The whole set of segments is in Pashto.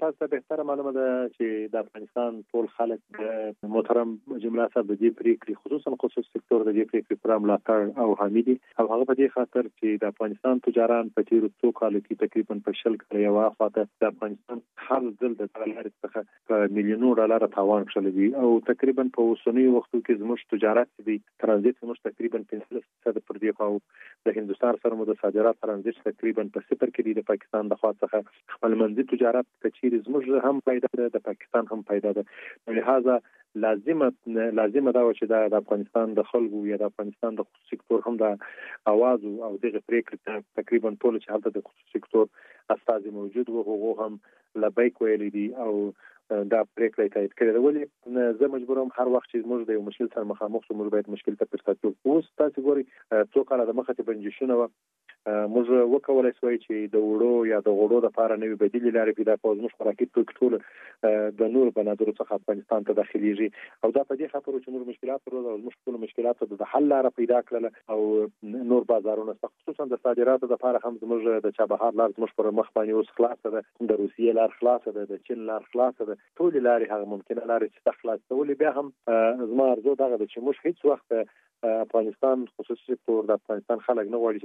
تاسو ته بهتره معلومه ده چې د افغانستان ټول خلک محترم جمله صاحب د دې پریکړې خصوصا خصوصي سکتور د دې پریکړې پر ملاتړ او حامی دي او هغه په دې خاطر چې د افغانستان تجاران په تیرو څو کالو کې تقریبا په شل کال یو وخت د افغانستان هر ځل د ډالر څخه میلیونونو ډالر تاوان کړل دي او تقریبا په اوسنی وخت کې زموږ تجارت دي ترانزیت زموږ تقریبا 15% پر دی او د هندستان سره مو د صادرات ترانزیت تقریبا په صفر کې دي د پاکستان د خوا څخه خپل منځي تجارت کچیر زموږ هم پیدا ده د پاکستان هم پیدا ده لہذا لازمه دا چې د افغانستان د خلکو یا د افغانستان د خصوصي سکتور هم د اواز او دغه پریکړه تقریبا ټول چې حالت د خصوصي سکتور استاد موجود وو هغه هم لبیک ویل دي او دا پریکړه تایید کړې ده ولې زه مجبورم هر وخت چې موږ د یو مشکل سره مخامخ شو موږ باید مشکل ته پرتاتو اوس تاسو ګوري څو کاله د مخه ته بنجشونه و موږ وکولای شو چې د وړو یا د غړو د لپاره نوې بدیل لارې پیدا کړو موږ خوراکي توکي ټول د نور بنادرو څخه افغانستان ته داخليږي او دا په دې خاطر چې موږ مشکلات ورو او موږ ټول مشکلات د حل لاره پیدا کړل او نور بازارونه خصوصا د صادراتو لپاره هم موږ د چابهار لار موږ پر مخ باندې اوس خلاص ده د روسیې لار خلاص ده د چین لار خلاص ده ټول لارې هغه ممکنه لارې چې تخلاص ولې بیا هم زما ارزو دغه چې موږ هیڅ وخت افغانستان خصوصي سکتور د افغانستان خلک نه غواړي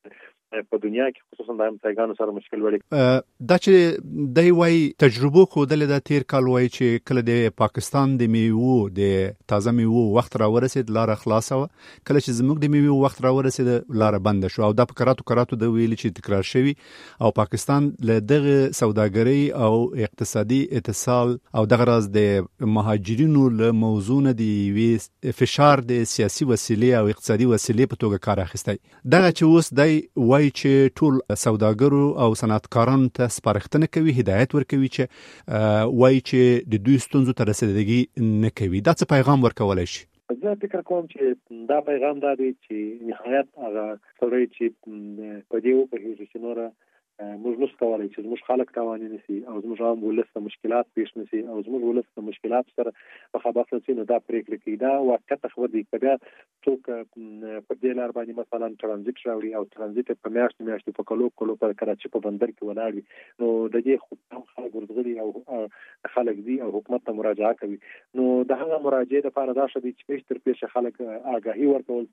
چې په دنیا کې خصوصا د امریکایانو سره مشکل وړي دا چې د وای تجربه خودل د تیر کال وای چې کله د پاکستان د میوو د تازه میوو وخت را ورسید لار خلاصه و کله چې زموږ د میوو وخت را ورسید لار بند شو او د کراتو د ویل چې تکرار شوی او پاکستان له دغه سوداګري او اقتصادي اتصال او دغه راز د مهاجرینو له موضوع نه دی فشار د سیاسي وسیله او اقتصادي وسیله په توګه کار اخیستی دغه چې اوس دی وای چې ټول سوداګرو او صنعتکارانو ته سپارښتنه کوي هدایت ورکوي چې وای چې د دوی ستونزو ته رسیدګي نه کوي دا څه پیغام ورکولای شي زه فکر کوم چې دا پیغام دا دی چې نهایت هغه سړی چې په دې وپوهیږي چې نور موږ نو ستوالای چې موږ خلک توانې نسی او موږ هم ولسته مشکلات پیښ نسی او موږ ولسته مشکلات سره په خبره چې دا پریکړه کې دا واقعیت خبر دی کبه څوک په دې لار باندې مثلا ترانزیت راوړي او ترانزیت په میاشتې په کلو پر کراچي په بندر کې ولاړ نو د دې خو خلک ورغلي او خلک دي او حکومت ته مراجعه کوي نو د هغه مراجعه لپاره دا شدي چې تر پیښه خلک آگاهي ورکول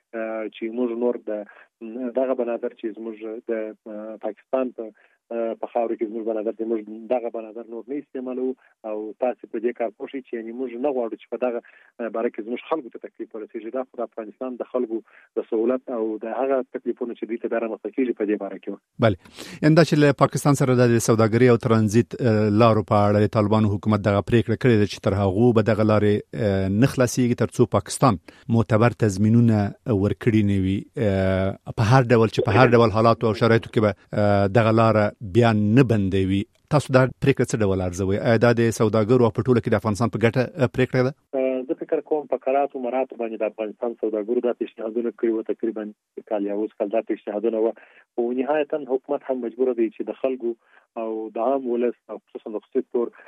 چې موږ نور دغه بنادر چې موږ د پاکستان په خاور کې زموږ بنادر د موږ دغه بنادر نور نه استعمالو او تاسو په دې کار کوشش چې یعنی موږ نه غواړو چې په دغه باره کې زموږ خلکو ته تکلیف ورسیږي دا خو د افغانستان د خلکو د سہولت او د هغه تکلیفونو چې دوی ته درمه کیږي په دې باره کې بله انده چې له پاکستان سره د سوداګري او ترانزیت لارو په اړه طالبان حکومت دغه پریکړه کړې ده چې تر هغه به دغه لارې نخلاصيږي ترڅو پاکستان معتبر تضمینونه ورکړي نه وي په هر ډول چې په هر ډول حالات او شرایطو کې به دغه لار بیا نه بندوي تاسو دا پریکړه څه ډول ارزوي دا د سوداګرو په ټوله کې د افغانستان په ګټه پریکړه ده زه فکر کوم په قراتو مراتو باندې د افغانستان سوداګرو د پیشنهادونو کړو تقریبا کال یا اوس کال د پیشنهادونو او نهایتا حکومت هم مجبور دی چې د خلکو او د عام ولس او خصوصا د سکتور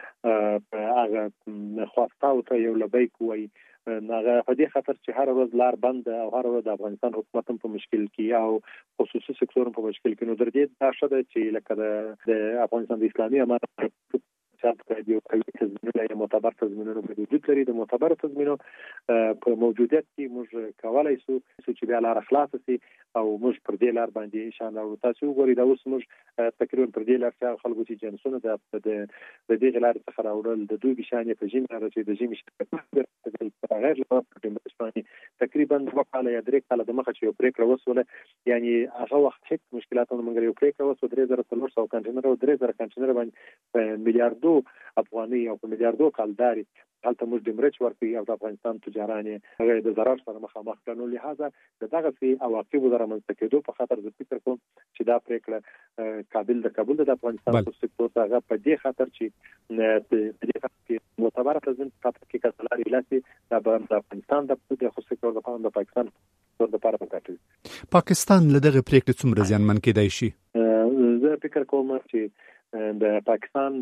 هغه خواستاو ته یو لبیک وای ناغه په دې خاطر چې هر ورځ لار بند او هر ورځ د افغانستان حکومت په مشکل کې او خصوصي سکتور په مشکل کې نو درته دا شته چې لکه د افغانستان د اسلامي امارت چې یو کوي تضمینونه معتبر تضمینونه په وجود لري د معتبر تضمینونو په موجودیت کې موږ کولای شو چې بیا لار خلاص شي او موږ پر دې لار باندې ان شاء الله تاسو وګورئ دا اوس موږ تقریبا پر دې لار چې خلکو چې جنسونه د دې لار څخه راوړل د دوی بشانه په جیم راځي د جیم شته غیر له پرې تقریبا 2 کال یا 3 کال د مخه چې یو پریکړه وسوله یعنی هغه وخت هیڅ مشکلاتونه موږ یو پریکړه وسو 3300 کنټینر او 3000 کنټینر باندې میلیارډو افغاني او میلیارډو کالداري هلته موږ د مرچ ورکوي او د افغانستان تجارانې هغه د ضرر سره مخامخ کړي لہذا دغه سی عواقب درمنځته کېدو په خاطر د فکر کوم چې دا پریکړه کابل د افغانستان په سکتور څخه په دې خاطر چې په دې خاطر کې معتبر تضمین خاطر کې کسلاري لاسي د افغانستان د خصوصي سکتور د پاکستان د لپاره پکاتې پاکستان له دغه پریکړې څومره زیانمن کېدای شي زه فکر کوم چې د پاکستان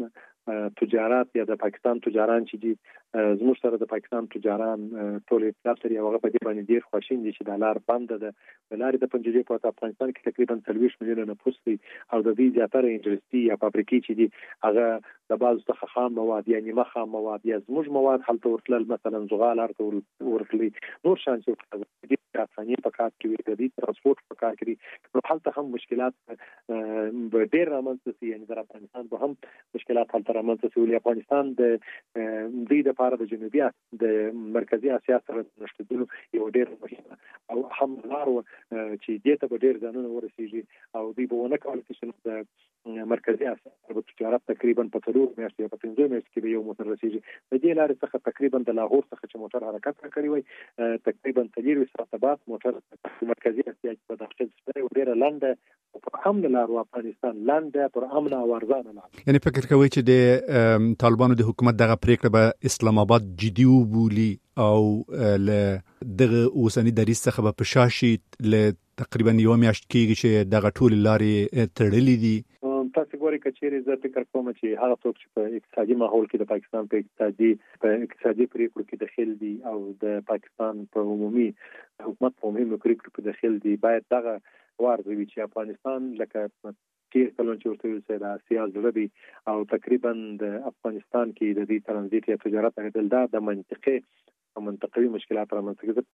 تجارت یا د پاکستان تجاران چې دي زموږ سره د پاکستان تجاران ټول اطلاع لري او هغه په دې باندې ډیر خوشین دي چې د لار بند ده د لارې د پنځه په افغانستان کې تقریبا 30 میلیونه نفوس دي او د دې زیاتره انډستری یا فابریکې چې دي هغه د بعض څخه خام مواد یا نیمه خام مواد یا زموږ مواد هلته ورتلل مثلا زغال ارته ورتلي نور شان چې د کارخانې په کار کې وي د دې ترانسپورت په کار کې نو هلته هم مشکلات به ډیر رامنځته شي یعنی د افغانستان به هم مشکلات هلته رامنځته شي ولې افغانستان د دې لپاره د جنوبي د مرکزی اسیا سره نشټدلو یو ډیر مهم او هم لار چې دې ته به ډیر ځانونه ورسیږي او دې به ونه کولای شي د مرکزی اسیا په تجارت تقریبا په 3 میاشتې په 5 میاشتې کې به یو موټر رسیږي د دې لارې څخه تقریبا د لاهور څخه چې موټر حرکت کوي وي تقریبا 3 ساعته بعد موټر مرکزی اسیا کې په داخل شي ډیر لاندې په امن لار افغانستان لاندې پر امن او ارزانه لار یعنی فکر کوي چې د طالبانو د حکومت دغه پریکړه به اسلام آباد جدي وبولي او له دغه اوسنی دریځ څخه به پشاشي له تقریبا یو میاشت کېږي چې دغه ټول لارې تړلې دي تاسو ګورئ کچېرې زه فکر کوم چې هغه څوک چې په اقتصادي ماحول کې د پاکستان په اقتصادي پریکړو کې دخیل دي او د پاکستان په عمومي حکومت په عمومي پریکړو کې دخیل دي باید دغه وارزوي چې افغانستان لکه تیر کلون چې ورته ویل د اسیا زړه دی او تقریبا د افغانستان کې د دې ترانزیت یا تجارت اغدل د منطقي مشکلات رامنځته